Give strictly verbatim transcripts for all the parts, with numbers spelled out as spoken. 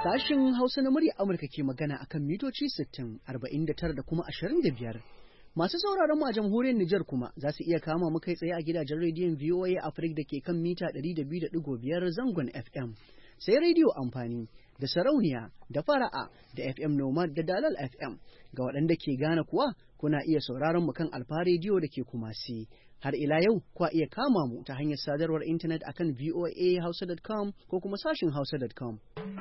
Sashin Hausa na murya Amurka ke magana akan mitoci sittin, arba'in da tara da kuma ashirin da biyar. Masu sauraron mu a jamhuriyar Nijar kuma za su iya kama mu kai tsaye a gidajen rediyon V O A Africa da ke kan mita ɗari da biyu da ɗigo biyar zangon F M. Sai rediyo amfani da sarauniya da fara'a da F M Nomad da Dalal F M. Ga waɗanda ke Ghana kuwa kuna iya sauraron mu kan Alfa rediyo da ke Kumasi. Har ila yau kwa iya kama mu ta hanyar sadarwar intanet akan voa hausa dot com ko kuma sashin hausa dot com.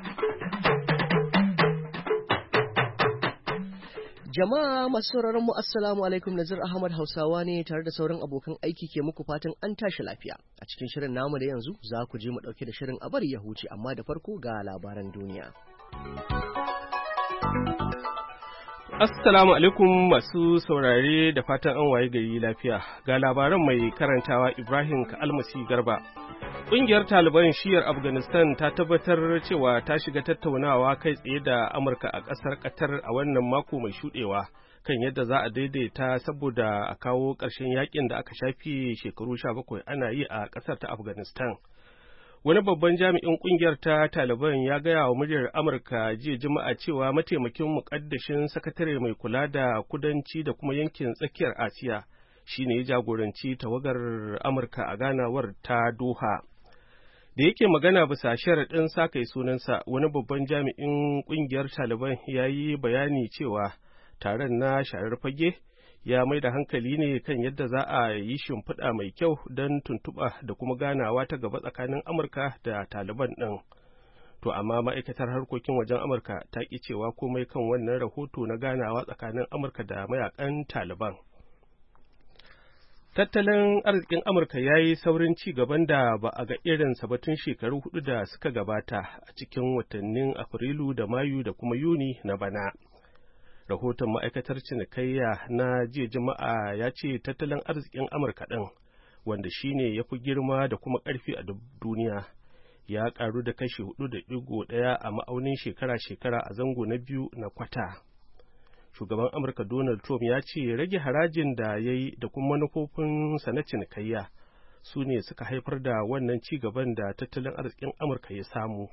Jama'a masu sauraron mu assalamu alaikum, Nazir Ahmad Hausawa ne tare da sauran abokan aiki ke muku fatan an tashi lafiya. A cikin shirin namu da yanzu za ku je mu dauke da shirin a bari ya huce, amma da farko ga labaran duniya. Assalamu alaikum masu saurare da fatan an waye gari lafiya. Ga labaran mai karantawa Ibrahim Ka'almasi Garba. Ƙungiyar Taliban shiyar Afghanistan ta tabbatar cewa ta shiga tattaunawa kai tsaye da Amurka a ƙasar Qatar a wannan mako mai shuɗewa kan yadda za a daidaita saboda a kawo ƙarshen yakin da aka shafi shekaru sha bakwai ana yi a ƙasar ta Afghanistan. Wani babban jami'in ƙungiyar ta Taliban ya gaya wa muryar Amurka jiya Juma'a cewa mataimakin muƙaddashin sakatare mai kula da kudanci da kuma yankin tsakiyar Asiya shine ya jagoranci tawagar Amurka a ganawar ta Doha. Da yake magana bisa sharaɗin sa kai sunansa, wani babban jami'in ƙungiyar Taliban ya yi bayani cewa taron na sharar fage ya mai da hankali ne kan yadda za a yi shimfiɗa mai kyau don tuntuɓa da kuma ganawa ta gaba tsakanin Amurka da Taliban ɗin. To amma ma'aikatar harkokin wajen Amurka ta ƙi cewa komai kan wannan rahoto na ganawa tsakanin Amurka da mayakan Taliban. Tattalin arzikin Amurka ya yi saurin ci gaban da ba a ga irinsa ba tun shekaru hudu da suka gabata a cikin watannin Afrilu da Mayu da kuma Yuni na bana. Rahoton ma'aikatar cinikayya na jiya Juma'a ya ce tattalin arzikin Amurka ɗin, wanda shine ya fi girma da kuma ƙarfi a duniya, ya ƙaru da kashi hudu da ɗigo ɗaya a ma'aunin shekara-shekara a zango na biyu na kwata. Shugaban Amurka Donald Trump ya ce rage harajin da ya yi da kuma manufofinsa na cinikayya su ne suka haifar da wannan ci gaban da tattalin arzikin Amurka ya samu.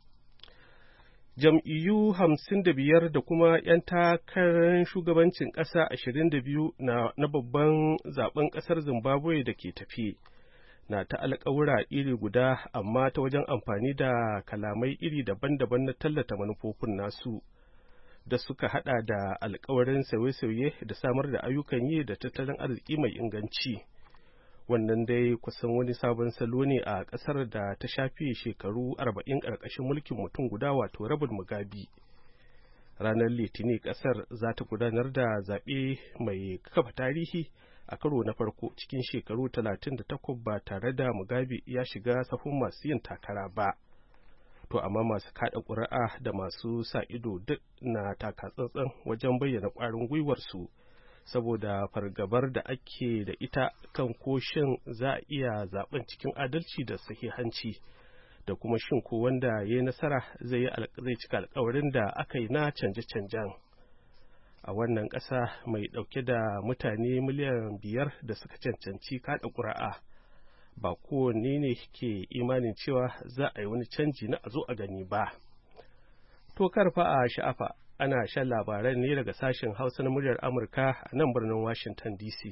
Jam'iyyu hamsin da biyar da kuma 'yan takarar shugabancin ƙasa ashirin da biyu na, na babban zaben ƙasar Zimbabwe da ke tafi na ta alƙawura iri guda, amma ta wajen amfani da kalamai iri daban-daban na tallata manufofin nasu, da suka hada da alkawarin sauye-sauye da samar da ayyukan yi da tattalin arziki mai inganci. Wannan dai kusan wani sabon salo ne a ƙasar da ta shafi shekaru arba'in ƙarƙashin mulkin mutum guda, wato Robert Mugabe. Ranar Litinin ƙasar za ta gudanar da zaɓe mai kafa tarihi a karo na farko cikin shekaru talatin da takwas ba tare da Mugabe ya shiga sahun masu yin takara ba. To amma masu kaɗa ƙuri'a da masu sa ido duk na taka tsantsan wajen bayyana ƙwarin gwiwarsu saboda fargabar da ake da ita kan ko shin za a iya zaben cikin adalci da sahihanci, da kuma shin ko wanda ya yi nasara zai yi zai cika alkawarin da aka yi na canje-canjen. A wannan ƙasa mai ɗauke da mutane miliyan biyar da suka cancanci kaɗa ƙuri'a, ba kowanne ne ke imanin cewa za a yi wani canji na a zo a gani ba. To karfa a sha'afa, ana shan labaran ne daga sashen Hausa na muryar Amurka a nan birnin Washington D C.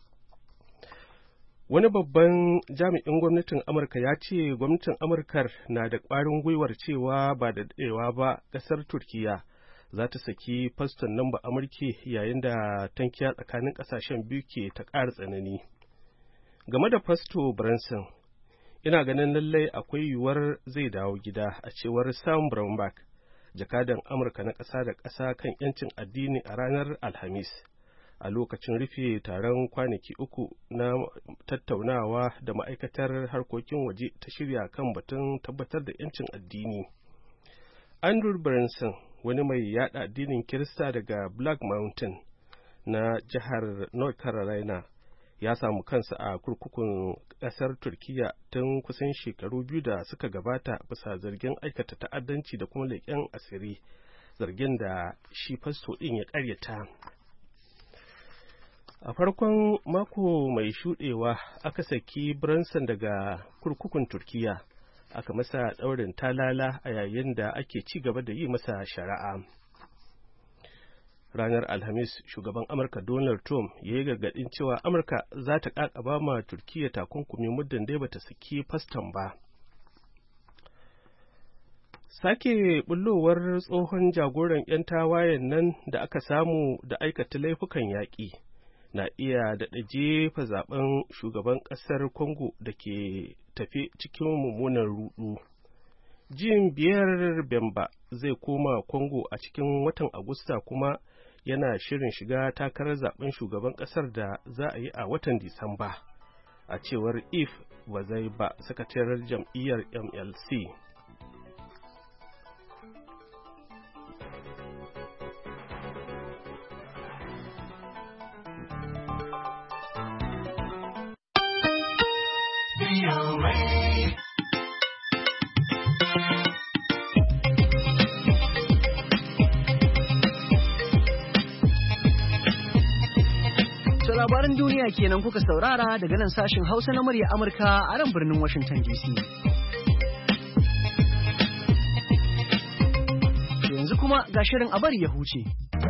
Wani babban jami'in gwamnatin Amurka ya ce gwamnatin Amurkar na da ƙwarin gwiwar cewa ba da daɗewa ba ƙasar Turkiya za ta saki faston nan ba Amurke yayin da tankiya tsakanin ƙasashen biyu ke ta ƙara tsanani. Game da Fasto Branson, ina ganin lallai akwai yiwuwar zai dawo gida, a cewar Sam Brownback, jakadan Amurka na ƙasa da ƙasa kan 'yancin addini a ranar Alhamis, a lokacin rufe taron kwanaki uku na tattaunawa da ma'aikatar harkokin waje ta shirya kan batun tabbatar da 'yancin addini. Andrew Branson, wani mai yada addinin Kirista daga Black Mountain na jihar North Carolina, ya samu kansa a kurkukun ƙasar Turkiyya tun kusan shekaru biyu da suka gabata bisa zargin aikata ta'addanci da kuma leƙen asiri, zargin da shi fasto ɗin ya ƙaryata. A farkon mako mai shuɗewa aka saki Branson daga kurkukun Turkiyya aka masa ɗaurin talala a yayin da ake ci gaba da yi masa shari'a. Ranar Alhamis, shugaban Amurka Donald Trump ya yi gargaɗin cewa Amurka za ta ƙaƙaba ma Turkiyya takunkumi muddin dai bata saki faston ba. Sake bullowar tsohon jagoran 'yan tawayen nan da aka samu da aikata laifukan yaƙi na iya daɗa jefa zaben shugaban ƙasar Congo da ke tafi cikin mummunan ruɗu. Jean Pierre Bemba zai koma Congo a cikin watan Agusta kuma yana shirin shiga takarar zaben shugaban ƙasar da za a yi a watan Disamba, a cewar Yves Bazaiba, sakataren jam'iyyar M L C. Labaran duniya kenan kuka saurara daga nan sashin Hausa na murya Amurka a nan birnin Washington D C. Yanzu kuma ga shirin a bari ya huce.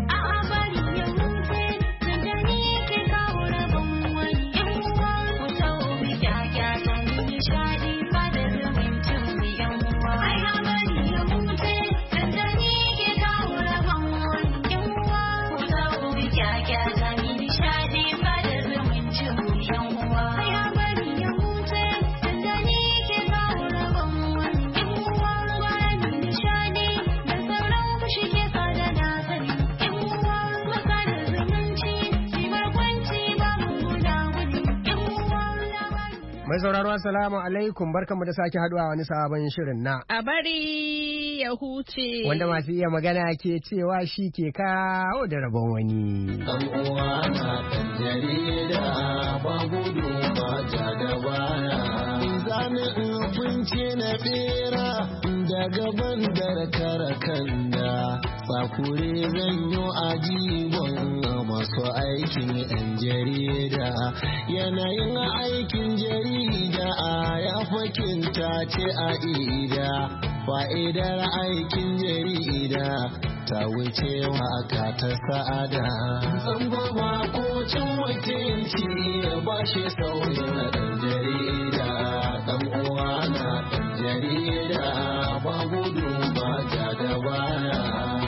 Mai sauraro assalamu alaikum, barkanmu da sake haduwa wani sabon shirin na a bari ya huce, wanda masu iya magana ke cewa shi ke kawo da rabon wani. Dan uwa na ɗan jarida ba gudu ba ja da baya, zane in kunce na bera daga bandar karakanda, sakure zanyo ajibon masu aikin yan jarida, yanayin aikin jarida a ya fakinta ce a ida, fa'idar aikin jarida ta wuce waka ta sa'ada. Zamba ba ko cin mutunci ba shi sauyin ɗan jarida, ɗan uwa na ɗan jarida ba gudu ba ja da baya.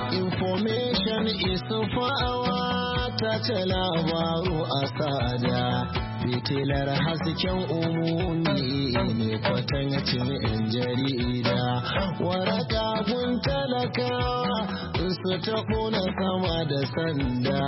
Information is power, ta ce labaru a sada, fitilar hasken umumi ne kwatancin yan jarida, waraka gun talakawa su ta kuna sama da sanda,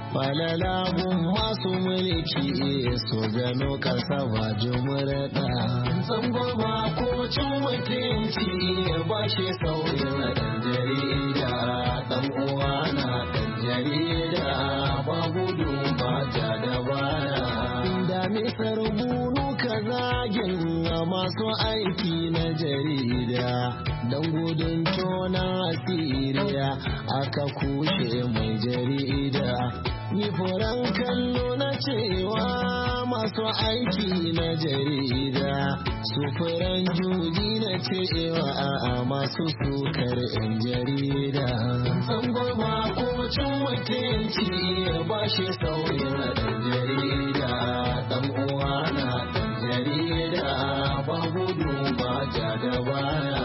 falalagun masu mulki su gano kasa ba jumurda. Zamba ba ko cin mutunci ba shi sauyin ɗan jarida, ɗan uwa na ɗan jarida ba gudu ba ja da baya. Da misar bunu ka zagin masu aiki na jarida, don gudun tona asiriya aka kushe mai jarida. Ni furan kallo na cewa masu aiki na jarida, su furan juji na cewa a masu sukar yan jarida. Zamba ba ko cin mutunci ba shi sauyin ɗan jarida, ɗan uwa na ɗan jarida ba gudu ba ja da baya.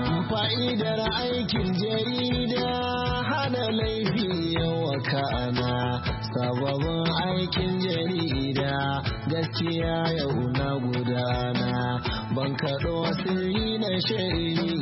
Fa'idar aikin jarida hana laifi yawa kana, sababin aikin jarida gaskiya yau na gudana, ban kaɗo sirri na shari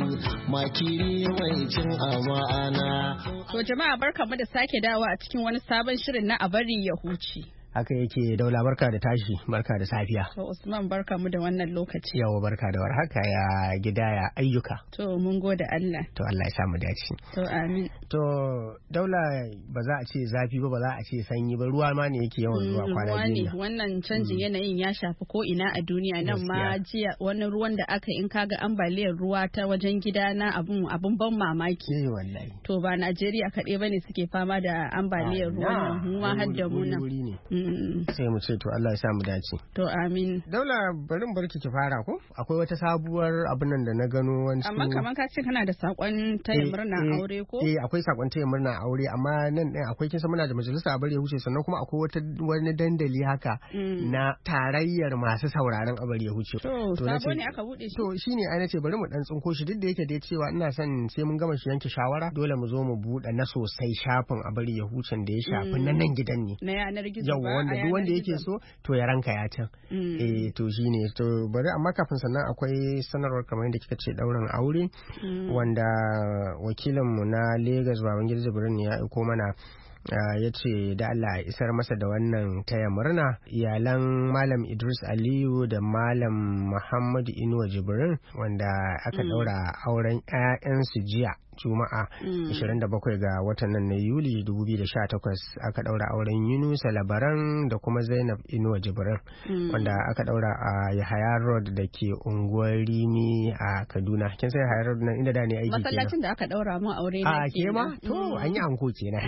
makiri mai cin amana. To jama'a barkamu da sake dawo a cikin wani sabon shirin na a bari ya huce. Haka yake, Daula, barka da tashi, barka da safiya. To Usman, barka mu da wannan lokaci. Yawa, barka da warhaka, ya gida ya ayyuka. To mun gode Allah. To Allah ya samu dace. To amin. To Daula, ba za a ce zafi ba, ba za a ce sanyi ba, ruwa ma ne yake yawan zuwa kwana biyu. Ruwa ne, wannan canjin yanayin ya shafi ko ina a duniya, nan ma jiya wani ruwan da aka in kaga ambaliyar ruwa ta wajen gida na abun abun ban mamaki. Eh wallahi. To ba Najeriya kaɗai bane suke fama da ambaliyar ruwan nan, mu ma har da mu nan. sai mu ce to Allah ya sa mu dace. To amin. Daula bari mu barki ki fara ko akwai wata sabuwar abin nan da na gano wani amma kaman ka ce kana da sakon taya murna aure ko eh akwai sakon taya murna aure amma nan din akwai kin san muna da majalisa a bari ya huce sannan kuma akwai wata wani dandali haka na tarayyar masu sauraron a bari ya huce. To sabo ne aka bude shi. To shine ai nace bari mu dan tsinko shi duk da yake dai cewa ina son sai mun gama shi yanke shawara dole mu zo mu bude na sosai shafin a bari ya hucen da ya shafi nan nan gidan ne. Na yanar gizo ba. Yawa wanda duk wanda yake so to ya ranka ya can. Eh to shine to bari amma kafin sannan akwai sanarwar kamar yadda kika ce daurin aure wanda wakilinmu na Lagos Babangida Jibrin ya aiko mana Uh, ya ce da Allah isar masa da wannan taya murna iyalan Malam Idris Aliyu da Malam Muhammadu Inuwa Jibrin wanda aka daura auren 'ya'yansu jiya Juma'a ashirin da bakwai ga watan nan na Yuli dubu biyu da sha takwas aka daura auren Yunusa Labaran da kuma Zainab Inuwa Jibrin wanda aka daura a Yahaya Road da ke unguwar Rimi a Kaduna. Kin san Yahaya Road nan inda da ne aiki kenan. Masallacin da aka daura mu aure ne. A ke ma to an yi anko kenan.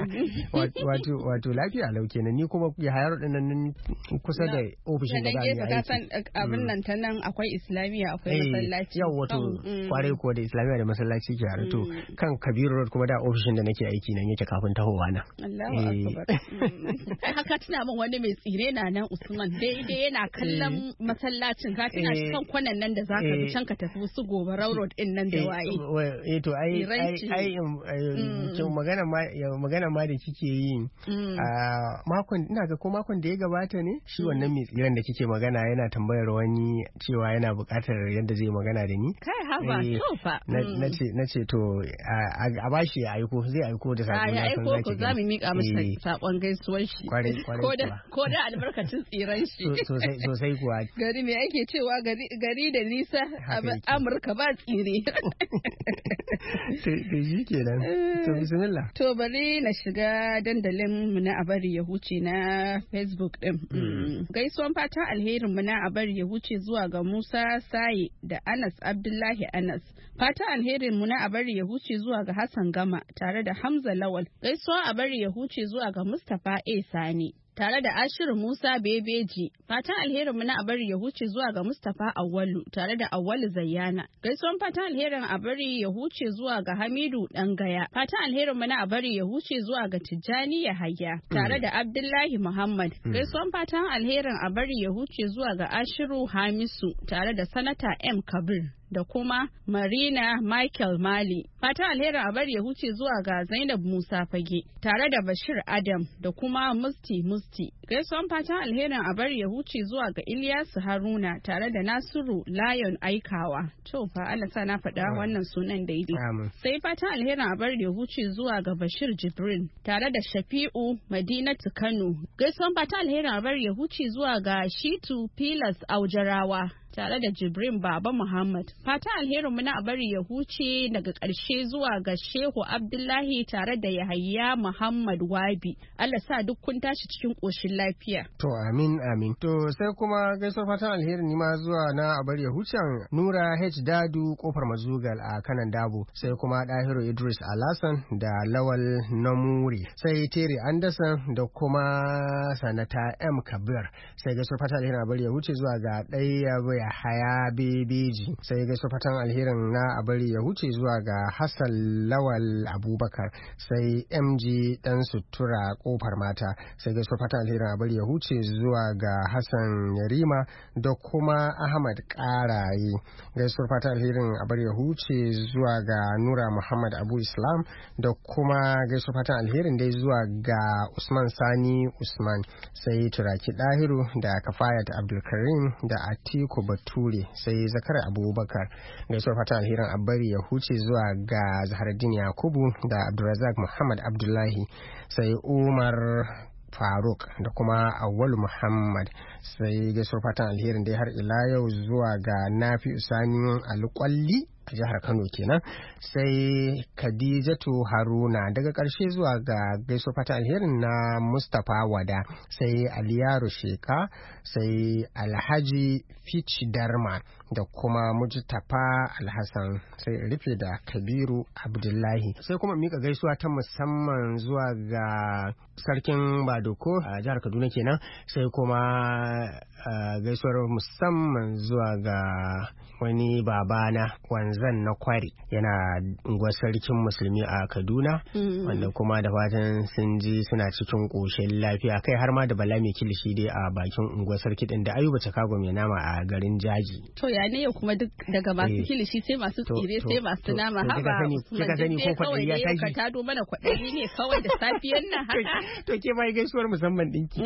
Wato wato lafiya lau kenan ni kuma Yahaya Road din nan kusa da ofishin da za mu yi aiki. Abin nan ta nan akwai Islamiya akwai masallaci. Yau wato kwarai ko da Islamiya da masallaci ke to kan Kabiru Road kuma da ofishin da nake aiki nan yake kafin tahowa nan. Allahu akbar. Haka tuna min wani mai tsire na nan Usman daidai yana kallon masallacin ka tuna shi kan kwanan nan da zaka bi can ka tafi su gobe Road din nan da waye. Eh to ai ai magana ma magana ma da kike yi makon ina ga ko makon da ya gabata ne shi wannan mai tsiren da kike magana yana tambayar wani cewa yana buƙatar yadda zai magana da ni. Kai haba to fa. Nace nace to a bashi ya aiko zai aiko da sakon ya aiko ko za mu mika masa sakon gaisuwar shi ko da ko da albarkacin tsiran shi sosai sosai kuwa gari me ake cewa gari gari da nisa Amurka ba tsire to shi kenan to bismillah to bari na shiga dandalin mu na abari ya huce na Facebook din gaisuwan fatan alherin mu na abari ya huce zuwa ga Musa Saye da Anas Abdullahi Anas fatan alherin mu na abari ya huce zuwa ga Hassan Gama tare da Hamza Lawal. Gaisuwa a bari ya huce zuwa ga Mustapha A Sani tare da Ashiru Musa Bebeji. Fatan alherin mu na abari ya huce zuwa ga Mustapha Awwalu tare da Awwalu Zayyana. Gaisuwan fatan alherin abari ya huce zuwa ga Hamidu Dangaya. Fatan alherin mu na abari ya huce zuwa ga Tijjani Yahaya tare da Abdullahi Muhammad. Gaisuwan fatan alherin abari ya huce zuwa ga Ashiru Hamisu tare da Sanata M Kabir da kuma Marina Michael Mali. Fatan alherin a bari ya huce zuwa ga Zainab Musa Fage tare da Bashir Adam da kuma Musti Musti. Gaisuwan fatan alherin a bari ya huce zuwa ga Ilyasu Haruna tare da Nasiru Lion Aikawa. To fa Allah sa na faɗa wannan sunan daidai. Sai fatan alherin a bari ya huce zuwa ga Bashir Jibrin tare da Shafi'u Madinatu Kano. Gaisuwan fatan alherin a bari ya huce zuwa ga Shitu Pilas Aujarawa tare da Jibrin Baba Muhammad. Fata alherin mu na bari ya huce daga ƙarshe zuwa ga Shehu Abdullahi tare da Yahaya Muhammad Wabi. Allah sa duk kun tashi cikin ƙoshin lafiya. To amin amin. To sai kuma gaisuwar fatan alherin ni ma zuwa na bari ya hucen Nura H Dadu kofar Mazugal a kanan Dabo. Sai kuma Dahiru Idris Alasan da Lawal Namuri. Sai Terry Anderson da kuma Sanata M Kabir. Sai gaisuwar fatan alherin bari ya huce zuwa ga ɗaya Haya Bebeji. Sai gaisuwar fatan alherin na a bari ya huce zuwa ga Hassan Lawal Abubakar. Sai M G Dan Sutura kofar mata. Sai gaisuwar fatan alherin a bari ya huce zuwa ga Hassan Yarima da kuma Ahmad Karaye. Gaisuwar fatan alherin a bari ya huce zuwa ga Nura Muhammad Abu Islam da kuma gaisuwar fatan alherin dai zuwa ga Usman Sani Usman. Sai Turaki Dahiru da Kafayat Abdulkarim da Atiku Bature. Sai Zakar Abubakar. Gaisuwar fatan alherin a bari ya huce zuwa ga Zaharaddin Yakubu da Abdulrazak Muhammad Abdullahi. Sai Umar Faruk da kuma Awwal Muhammad. Sai gaisuwar fatan alherin dai har ila yau zuwa ga Nafi Usani Alƙwalli a jihar Kano kenan, sai Khadijatu Haruna daga ƙarshe zuwa ga gaisuwar fata alherin na Mustapha Wada, sai Aliyaru Sheka, sai Alhaji Fici Darma da kuma Mujtafa Alhassan, sai rufe da Kabiru Abdullahi. Sai kuma mika gaisuwa ta musamman zuwa ga Sarkin Badoko a jihar Kaduna kenan, sai kuma uh, gaisuwar musamman zuwa ga wani babana wanzan na Kwari, yana unguwar Sarkin Musulmi a Kaduna, mm-hmm. wanda kuma da fatan sun ji suna cikin ƙoshin lafiya, kai har ma da Bala mai kilishi dai a bakin unguwar Sarki din da Ayuba Chicago mai nama a garin Jaji. To ya ne kuma duk daga masu kilishi sai masu tsire sai masu nama, haba kika sani ko kwaɗayi ya tashi. Ka tado mana kwaɗayi ne kawai da safiyan nan haka. To ke mai gaisuwar musamman ɗinki.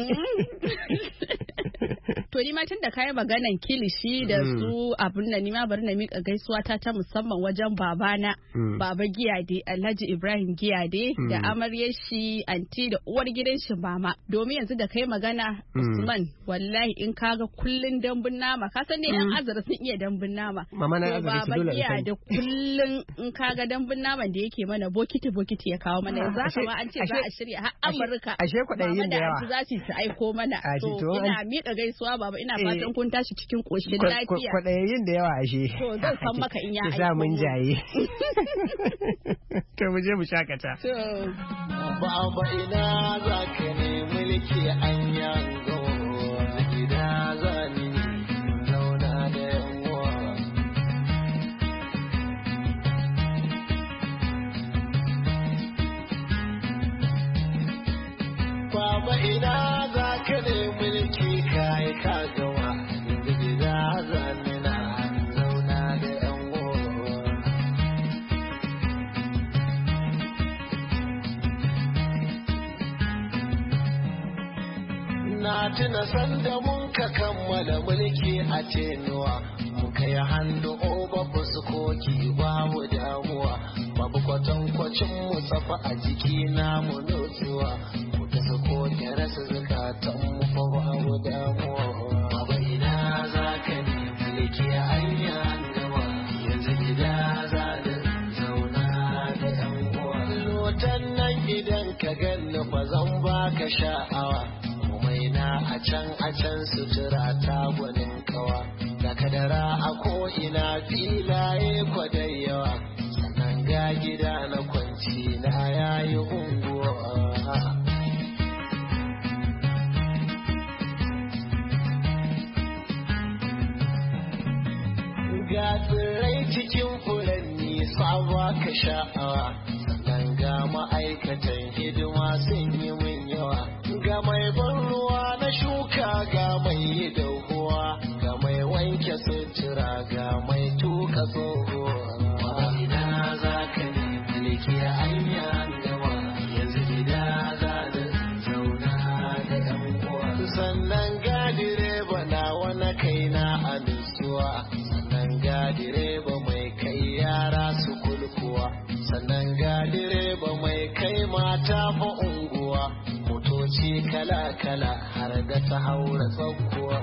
To ni ma tun da kayi maganan kilishi da su abin da ni ma bari na mika gaisuwa ta ta musamman wajen babana, Baba Giyade, Alhaji Ibrahim Giyade da amaryar shi anti da uwar gidan shi mama. Domin yanzu da kai magana Usman, wallahi in kaga kullun dambun nama, ka san ne yan azara sun iya dambun nama. Mama na azara ki dole sai da kullun in kaga dambun naman da yake mana bokiti bokiti ya kawo mana. Yanzu haka ma an ce za a shirya har Amurka. Ashe kwaɗayin da yawa. Za su aiko mana. To ina mika gaisuwa baba, ina fatan kun tashi cikin koshin lafiya. Kwaɗayin da yawa ashe. To zan san maka in ya aiko. Za mun jaye. To mu je mu shakata. Baba ina za ka ne mulki an yango, gida zani zauna da yawa. Baba ina za ka ne mulki kai ka gawa, gida zani na zauna da yawa. Na tuna sanda mun ka kammala mulki a tenuwa, muka yi hannu oba fuskoki babu damuwa, babu kwatankwacin mu tsafa a jiki namu nutsuwa, mu ta sako da rasa zukatan mu fa babu damuwa. Baba ina za ka ne mulki a hanya nawa, yanzu gida za da zauna da yan uwa. Lotan nan idan ka ganni fa zan baka sha'awa, a can a can sutura ta gwanin kawa, da kadara a ko'ina filaye kwadai yawa, sannan ga gida na kwanci na yayi unguwa. Ga tsirrai cikin furanni sabuwa ka sha'awa, sannan ga ma'aikatan hidima sun yi min yawa, ga mai ban ruwa na shuka ga mai dauhuwa, ga mai wanke sutura ga mai tuka tsohuwa. Ina za ka ne mulki a hanya nawa, yanzu gida za da zauna da yan uwa. Sannan ga direba na wani kaina a nutsuwa, sannan ga direba mai kai yara su kulkuwa, sannan ga direba mai kai mata fa unguwa, motoci kala-kala har da ta haura tsakkuwa.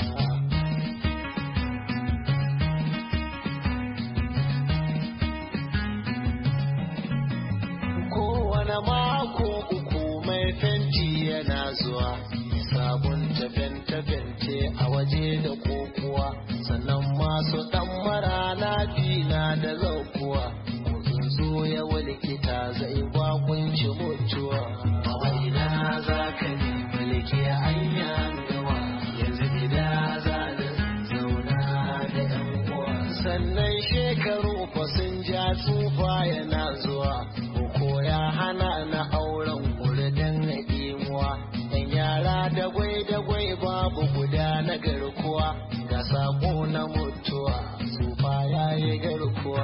Kowane mako uku mai fenti yana zuwa, sabunta fente-fente a waje da kokuwa, sannan masu ɗan mara na da zaukuwa, zo ya likita zai bakunci mutuwa. Ina za ka ne mulki a hanya gawa, yanzu gida za da zauna da yan uwa. Sannan shekaru fa sun ja tsufa yana zuwa, ko ya hana na auren kurdan na imuwa, yan yara da gwai da gwai babu guda na garkuwa, ga sako na mutuwa tsufa ya yi garkuwa.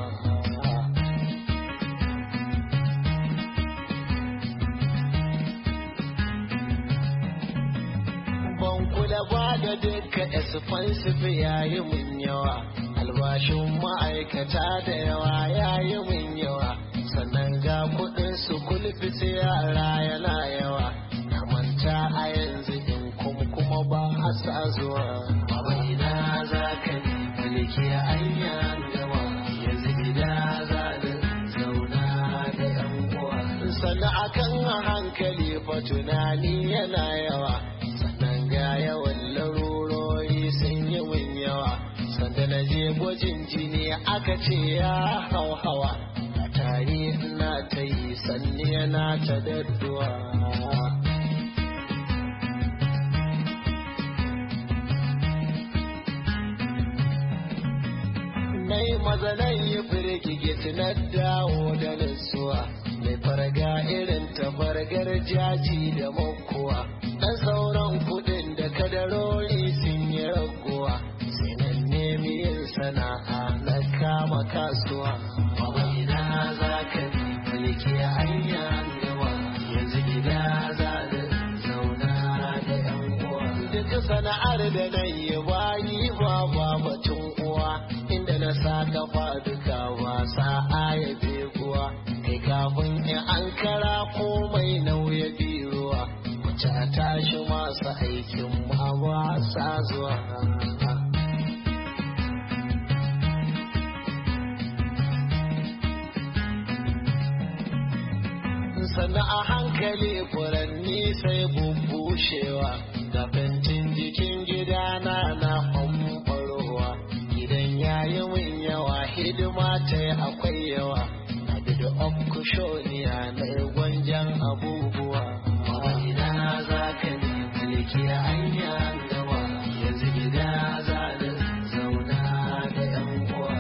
Da ba da duka expensive yayi mun yawa, albashin ma'aikata da yawa yayi mun yawa, sannan ga kuɗin su kulfiti yara yana yawa, na manta a yanzu in kuma kuma ba a sa zuwa. Baba ina za ka ne mulki a hanya yawa, yanzu hankali fa tunani yana yawa, sannan ga yawan larurori sun yi min yawa. Sanda na je gwajin jini aka ce ya hau hawa, a tari na ta yi sanni yana ta dadduwa. Nai maza nan yi firgigit na dawo da nutsuwa, mai farga irin ta fargar jaji da makuwa. Dan sauran kudin da kadarori sun yi raguwa, sai nan nemi yin sana'a na kama kasuwa. Mama ina za ka bi mulki hanya gawa, yanzu gida za da zauna da yan uwa. Duk sana'ar da na yi bayi ba ba batun uwa, inda na sa kafa duka wasa aya beguwa. Kai kafin in an kara komai nauyi biruwa, wacce a tashi masu aikin ma ba sa zuwa. Sannan a hankali furanni sai bubbushewa, da fentin jikin gidana na famfarowa. Gidan yayi min yawa, hidima ta yi akwai yawa, na da opkushoniya na gwanjan abubuwa. Mama ina za ka ne mulki hanya gawa, yanzu gida za da zauna da yan uwa.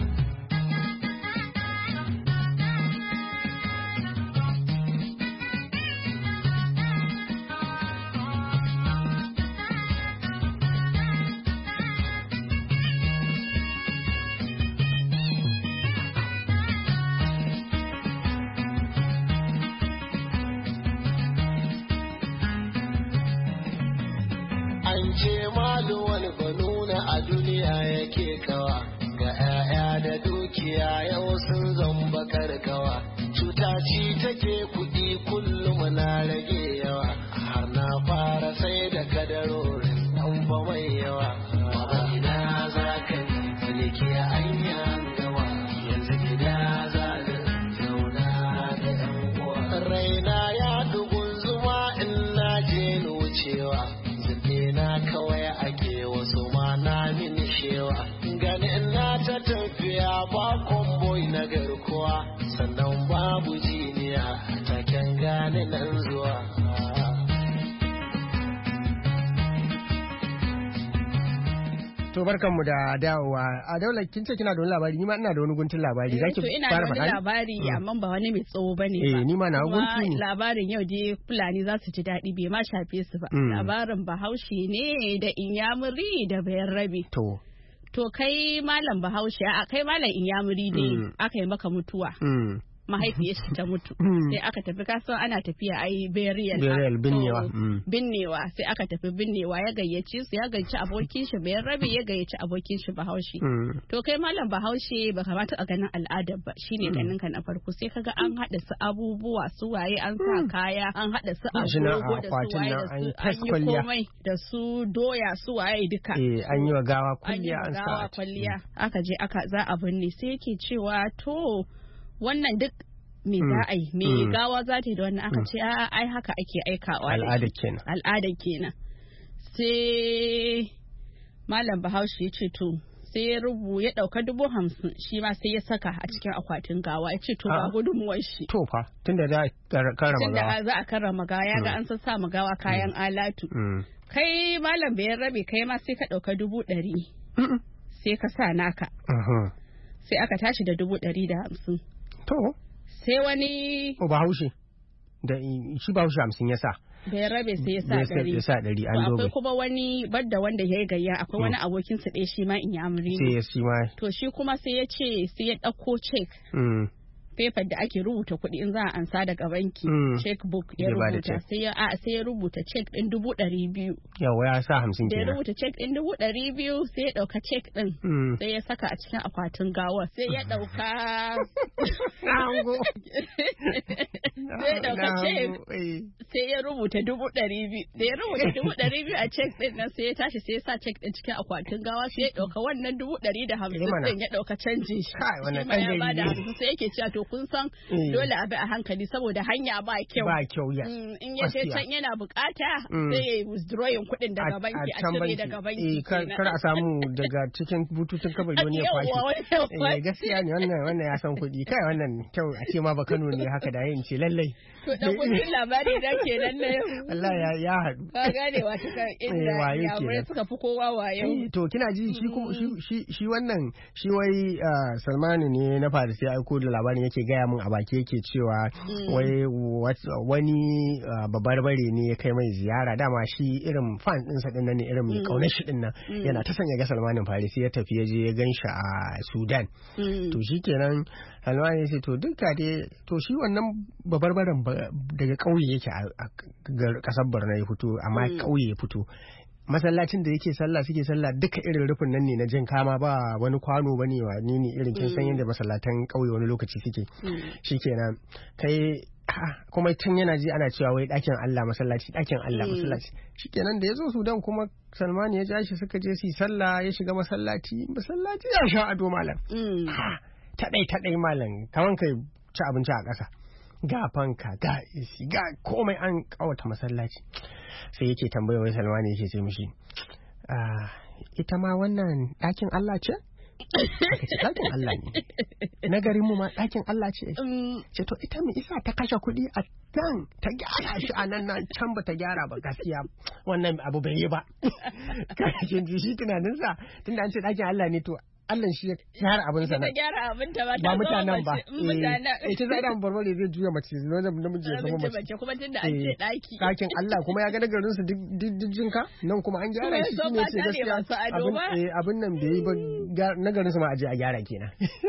An ce maluwal banuna a duniya yake kawa, ga 'ya'ya da dukiya yau sun zamba karkawa. Cuta ci take kuɗi kullum na rage yawa, har na fara sai da kadarorin ɗan ba mai yawa. Mama ina za ka ne mulki hanya gawa, yanzu gida za da zauna da yan uwa. Raina ya dugun zuma in na je wucewa, na kawai ake wasu ma na mini shewa. Ganin na ta tafiya ba komboi na garkuwa, sannan babu jiniya taken gane nan zuwa. To barkanmu da dawowa. A Daula kin ce kina da wani labari, ni ma ina da wani guntun labari. Zaki fara faɗa? Ina da wani labari amma ba wani mai tsawo bane ba. Eh ni ma na guntu ne. Labarin yau dai Fulani za su ji daɗi bai ma shafe su ba. Labarin Bahaushe ne da Inyamuri da Bayarabe. To. To kai malam Bahaushe, a kai malam Inyamuri ne aka yi maka mutuwa. Mahaifiyar shi ta mutu sai aka tafi kasuwa, ana tafiya ai burial burial binnewa binnewa sai aka tafi binnewa, ya gayyaci su, ya gayyaci abokin shi bayan rabi, ya gayyaci abokin shi Bahaushe. To kai malam Bahaushe ba kamata a ganin al'adar ba, shine ganin ka na farko sai kaga an hada su abubuwa su waye, an sa kaya, an hada su agogo da su waye da su an yi komai da su doya su waye duka. Eh an yi wa gawa kulliya, an sa kulliya. Aka je aka za a binne sai yake cewa to wannan duk me za a yi, me gawa za ta yi da wannan. Aka ce a'a ai haka ake aikawa, al'ada kenan al'ada kenan. Sai malam Bahaushe ya ce to sai ya rubu ya dauka dubu hamsin shi ma sai ya saka a cikin akwatin gawa, ya ce to ba gudunmuwar shi. To fa tunda za a karrama gawa, tunda za a karrama gawa, ya ga an san sa gawa kayan alatu. Kai malam Bayarabe kai ma sai ka dauka dubu ɗari sai ka sa naka, sai aka tashi da dubu ɗari da hamsin. To. Sai wani. O Bahaushe. Da shi Bahaushe hamsin ya sa. Bayarabe sai ya sa ɗari. Ya sa ɗari an dobe. Akwai kuma wani badda wanda ya yi gayya, akwai wani abokin su ɗaya shi ma Inyamuri ne. Sai ya shi ma. To shi kuma sai ya ce sai ya ɗauko cek. Paper da ake rubuta kuɗi in za a ansa daga banki, checkbook ya rubuta, sai ya a sai ya rubuta check ɗin dubu ɗari biyu. Yawa ya sa hamsin kenan. Da ya rubuta check ɗin dubu ɗari biyu sai ya ɗauka check ɗin sai ya saka a cikin akwatin gawar, sai ya ɗauka Nango. sai ya ɗauka check sai ya rubuta dubu ɗari biyu. Da ya rubuta dubu ɗari biyu a check ɗin nan sai ya tashi sai ya sa check ɗin cikin akwatin gawa, sai ya ɗauka wannan dubu ɗari da hamsin ɗin ya ɗauka canjin shi. Kai wannan ɗan ya bada hamsin sai yake cewa to to kun san dole a bi a hankali saboda hanya ba kyau ba kyau ya in ya ce can yana bukata sai ya withdrawing kuɗin daga banki a cire daga banki kar a samu daga cikin bututun kabari wani ya kwashe gaskiya ne wannan wannan ya san kuɗi kai wannan kyau a ce ma ba Kano ne haka da yin ce lallai to dan kuɗin labari da ke nan ne Allah ya ya haɗu ka gane wata kan inda ya suka fi kowa wayo to kina ji shi shi shi wannan shi wai Salmanu ne na Faris ya aiko da labarin yake gaya min a baki yake cewa wai wani babarbare ne ya kai mai ziyara dama shi irin fan ɗinsa ɗin nan ne irin mai kaunar shi ɗin nan yana ta sanya ga Salmanin Faris ya tafi ya je ya gan shi a Sudan to shi kenan Salmanu ya ce to duka dai to shi wannan babarbaren daga ƙauye yake a ƙasar Borno ya fito amma ƙauye ya fito masallacin da yake sallah suke sallah duka irin rufin nan ne na jin kama ba wani kwano bane wa ni ne irin kin san yadda masallatan ƙauye wani lokaci suke shikenan kai kuma tun yana ji ana cewa wai ɗakin Allah masallaci ɗakin Allah masallaci shikenan da ya zo Sudan kuma Salman ya ja shi suka je su sallah ya shiga masallaci masallaci ya sha ado malam taɗai taɗai malam kaman kai ci abinci a ƙasa ga fanka ga isi ga komai an kawata masallaci sai yake tambaya wai Salmani yake ce mishi ita ma wannan ɗakin Allah ce aka ce ɗakin Allah ne na garin mu ma ɗakin Allah ce ce to ita me isa ta kashe kuɗi a nan ta gyara shi a nan nan can ba ta gyara ba gaskiya wannan abu bai yi ba kashin shi tunaninsa tunda an ce ɗakin Allah ne to Allah shi ya gyara abin sa ta gyara abin ta ba ba mutanen ba mutanen ita zai dan barbare zai juya mace ne da namiji ya zama mace kuma tunda an ce daki dakin Allah kuma ya ga nagarin su duk jinka nan kuma an gyara shi shine ce gaskiya abin abin nan bai yi ba nagarin su ma aje a gyara kenan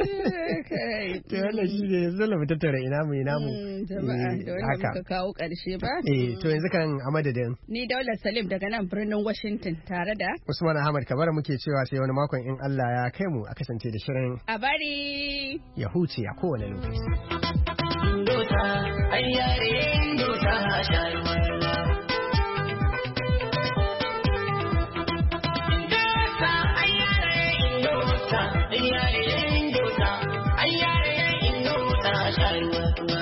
to wannan shi ne yanzu la mutattara ina mu ina mu haka ka kawo karshe ba eh to yanzu kan a madadin ni Daula Salim daga nan birnin Washington tare da Usman Ahmad Kabara muke cewa sai wani makon in Allah ya kai mu a kasance da shirin a bari ya huce a kowane lokaci. Indota, ayyare indota sharuwa. Indota, ayyare indota, ayyare indota, ayyare indota sharuwa.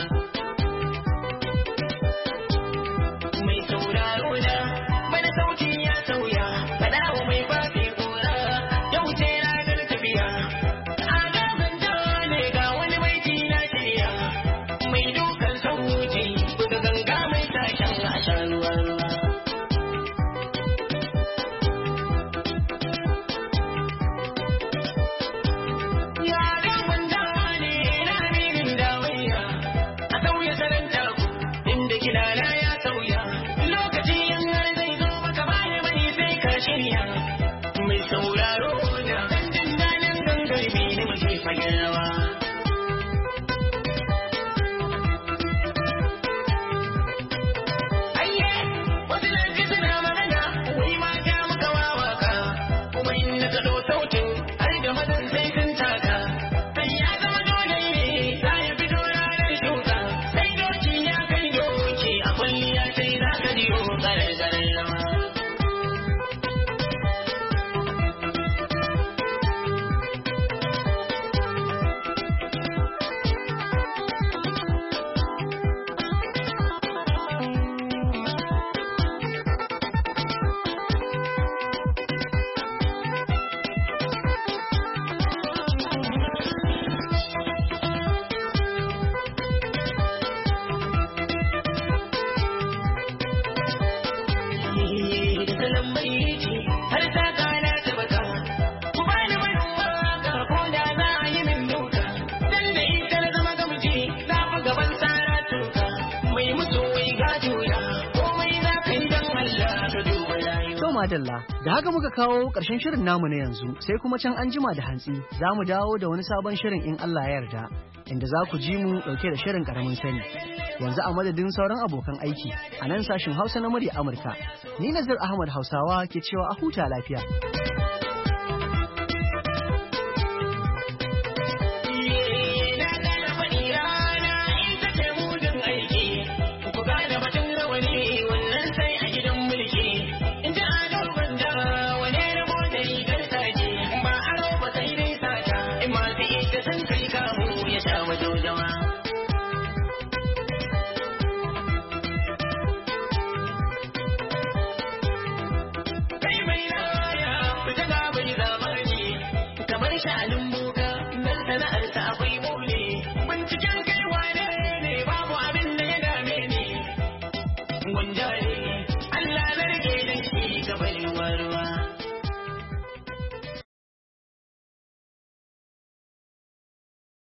Mai sauraro da bana sauki ya sauya, fada wa mai fafi kora, yau ce ranar tafiya. Madalla, da haka muka kawo ƙarshen shirin namu na yanzu sai kuma can an jima da hantsi za mu dawo da wani sabon shirin in Allah ya yarda inda za ku ji mu ɗauke da shirin ƙaramin sani. Yanzu a madadin sauran abokan aiki a nan sashin Hausa na murya Amurka, ni Nazir Ahmad Hausawa ke cewa a huta lafiya.